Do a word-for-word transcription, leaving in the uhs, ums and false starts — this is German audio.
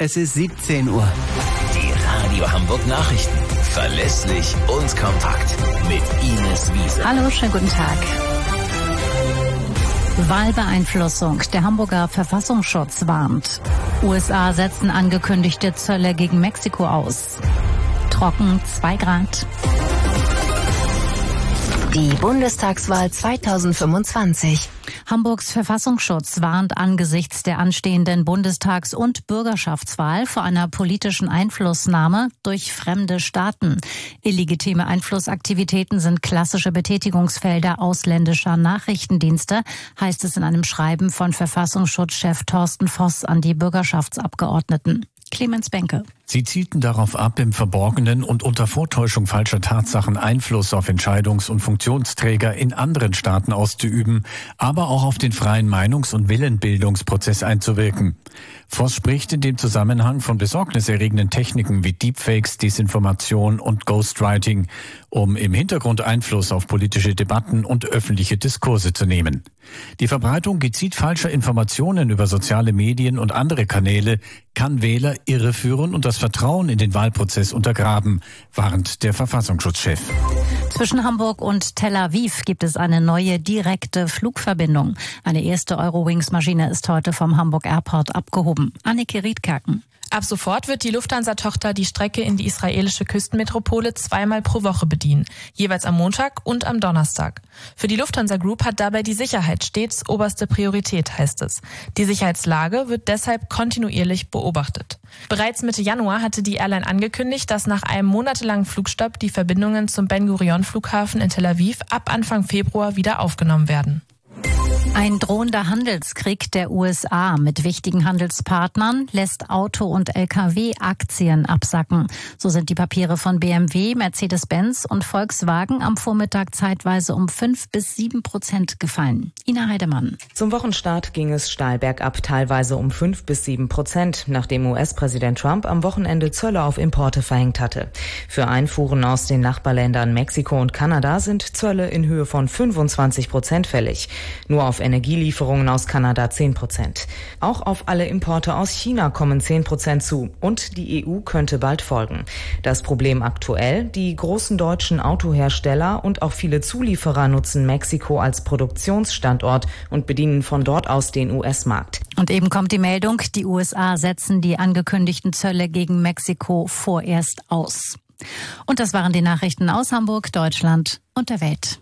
Es ist siebzehn Uhr. Die Radio Hamburg Nachrichten. Verlässlich und kompakt. Mit Ines Wiese. Hallo, schönen guten Tag. Wahlbeeinflussung. Der Hamburger Verfassungsschutz warnt. U S A setzen angekündigte Zölle gegen Mexiko aus. Trocken, zwei Grad. Die Bundestagswahl zweitausendfünfundzwanzig. Hamburgs Verfassungsschutz warnt angesichts der anstehenden Bundestags- und Bürgerschaftswahl vor einer politischen Einflussnahme durch fremde Staaten. Illegitime Einflussaktivitäten sind klassische Betätigungsfelder ausländischer Nachrichtendienste, heißt es in einem Schreiben von Verfassungsschutzchef Thorsten Voss an die Bürgerschaftsabgeordneten. Clemens Benke. Sie zielten darauf ab, im Verborgenen und unter Vortäuschung falscher Tatsachen Einfluss auf Entscheidungs- und Funktionsträger in anderen Staaten auszuüben, aber auch auf den freien Meinungs- und Willenbildungsprozess einzuwirken. Voss spricht in dem Zusammenhang von besorgniserregenden Techniken wie Deepfakes, Desinformation und Ghostwriting, um im Hintergrund Einfluss auf politische Debatten und öffentliche Diskurse zu nehmen. Die Verbreitung gezielt falscher Informationen über soziale Medien und andere Kanäle kann Wähler irreführen und das Vertrauen in den Wahlprozess untergraben, warnt der Verfassungsschutzchef. Zwischen Hamburg und Tel Aviv gibt es eine neue direkte Flugverbindung. Eine erste Eurowings-Maschine ist heute vom Hamburg Airport abgehoben. Anneke Riedkerken. Ab sofort wird die Lufthansa-Tochter die Strecke in die israelische Küstenmetropole zweimal pro Woche bedienen, jeweils am Montag und am Donnerstag. Für die Lufthansa Group hat dabei die Sicherheit stets oberste Priorität, heißt es. Die Sicherheitslage wird deshalb kontinuierlich beobachtet. Bereits Mitte Januar hatte die Airline angekündigt, dass nach einem monatelangen Flugstopp die Verbindungen zum Ben-Gurion-Flughafen in Tel Aviv ab Anfang Februar wieder aufgenommen werden. Ein drohender Handelskrieg der U S A mit wichtigen Handelspartnern lässt Auto- und L K W-Aktien absacken. So sind die Papiere von B M W, Mercedes-Benz und Volkswagen am Vormittag zeitweise um fünf bis sieben Prozent gefallen. Ina Heidemann. Zum Wochenstart ging es steil bergab, teilweise um fünf bis sieben Prozent, nachdem U S-Präsident Trump am Wochenende Zölle auf Importe verhängt hatte. Für Einfuhren aus den Nachbarländern Mexiko und Kanada sind Zölle in Höhe von fünfundzwanzig Prozent fällig. Nur auf Energielieferungen aus Kanada zehn Prozent. Auch auf alle Importe aus China kommen zehn Prozent zu und die E U könnte bald folgen. Das Problem aktuell: Die großen deutschen Autohersteller und auch viele Zulieferer nutzen Mexiko als Produktionsstandort und bedienen von dort aus den U S-Markt. Und eben kommt die Meldung, die U S A setzen die angekündigten Zölle gegen Mexiko vorerst aus. Und das waren die Nachrichten aus Hamburg, Deutschland und der Welt.